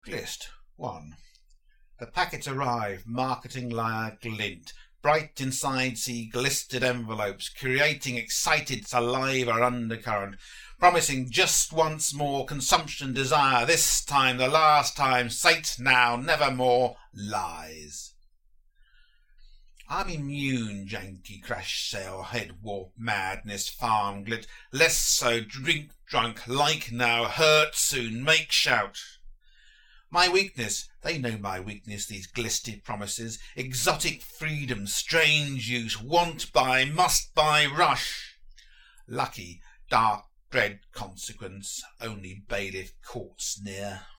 Glist 1. The packets arrive, marketing liar glint. Bright inside see glistered envelopes, creating excited saliva undercurrent, promising just once more consumption desire, this time the last time, sate now, nevermore, lies. I'm immune, janky crash sale, head warp madness, farm glit, less so drink drunk, like now, hurt soon, make shout. My weakness, they know my weakness, these glisted promises, exotic freedom, strange use, want buy, must buy, rush. Lucky, dark, dread consequence, only bailiff courts near.